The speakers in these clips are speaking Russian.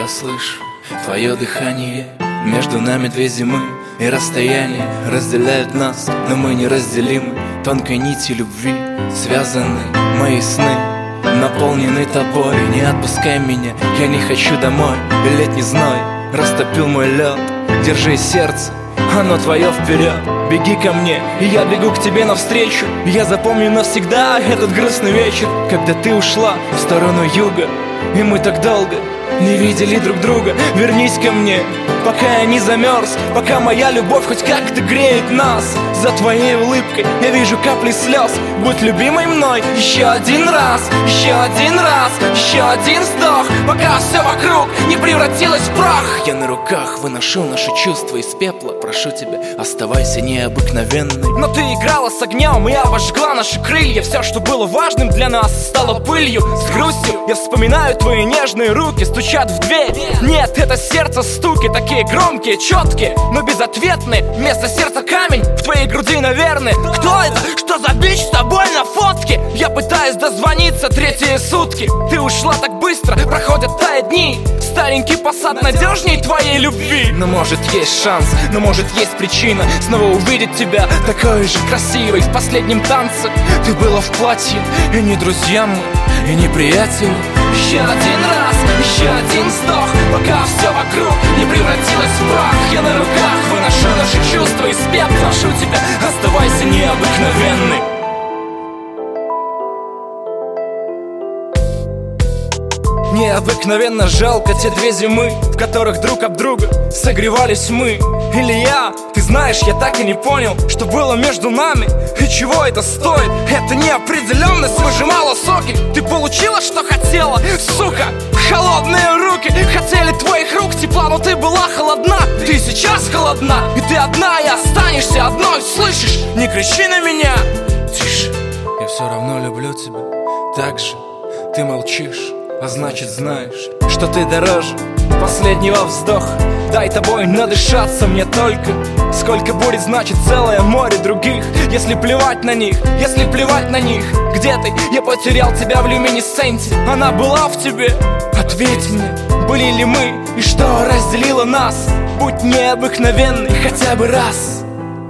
слышу твое дыхание. Между нами две зимы, и расстояние разделяют нас, но мы неразделимы. Тонкой нитью любви связаны мои сны, наполнены тобой. Не отпускай меня, я не хочу домой. И летний зной растопил мой лед. Держи сердце, оно твое вперед. Беги ко мне, и я бегу к тебе навстречу. Я запомню навсегда этот грустный вечер, когда ты ушла в сторону юга, и мы так долго не видели друг друга. Вернись ко мне, пока я не замерз, пока моя любовь хоть как-то греет нас. За твоей улыбкой я вижу капли слез. Будь любимой мной еще один раз, еще один раз, еще один вздох, пока все вокруг не превратилось в прах. Я на руках выношу наши чувства из пепла. Прошу тебя, оставайся необыкновенной. Но ты играла с огнем, и обожгла наши крылья. Все, что было важным для нас, стало пылью. С грустью я вспоминаю твои нежные руки, стучат в дверь. Нет, это сердце стуки, такие громкие, четкие, но безответные. Вместо сердца камень в твоей груди, наверное. Кто это? Что за бич с тобой на фотке? Я пытаюсь дозвониться третьи сутки. Ты ушла так быстро, проходят тают дни. Старенький посад надежней твоей любви. Но может есть шанс, но может есть причина снова увидеть тебя такой же красивой. В последнем танце ты была в платье, и не друзья мы, и не приятели. Еще один раз, еще один вздох, пока все вокруг не превратилось в прах. Я на руках выношу наши чувства из пепла. Прошу тебя, оставайся необыкновенной. Необыкновенно жалко те две зимы, в которых друг об друга согревались мы. Или я, ты знаешь, я так и не понял, что было между нами и чего это стоит. Эта неопределенность выжимала соки. Ты получила, что хотела, сука. Холодные руки хотели твоих рук тепла, но ты была холодна. Ты сейчас холодна, и ты одна, и останешься одной. Слышишь? Не кричи на меня. Тише, я все равно люблю тебя. Так же ты молчишь, а значит знаешь, что ты дороже последнего вздоха. Дай тобой надышаться мне только. Сколько будет значит целое море других. Если плевать на них, если плевать на них. Где ты? Я потерял тебя в люминесценте. Она была в тебе? Ответь мне, были ли мы? И что разделило нас? Будь необыкновенной хотя бы раз.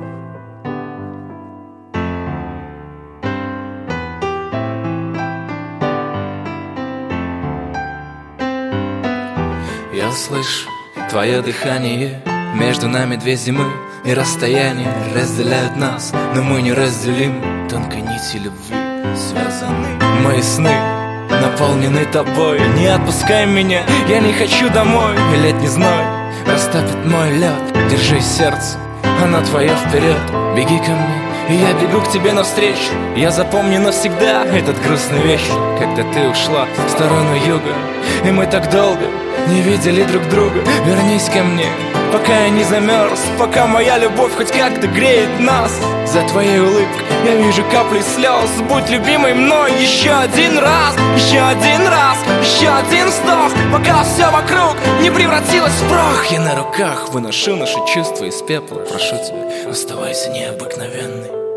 Я слышу твое дыхание. Между нами две зимы, и расстояние разделяют нас, но мы неразделимы. Тонкой нитью любви связаны мои сны, наполнены тобой. Не отпускай меня, я не хочу домой. И летний зной растопит мой лед. Держи сердце, оно твое вперед. Беги ко мне, и я бегу к тебе навстречу. Я запомню навсегда этот грустный вечер, когда ты ушла в сторону юга, и мы так долго не видели друг друга. Вернись ко мне, пока я не замерз, пока моя любовь хоть как-то греет нас. За твоей улыбкой я вижу капли слез. Будь любимой мной еще один раз, еще один раз, еще один вздох, пока все вокруг не превратилось в прах. Я на руках выношу наши чувства из пепла. Прошу тебя, оставайся необыкновенной.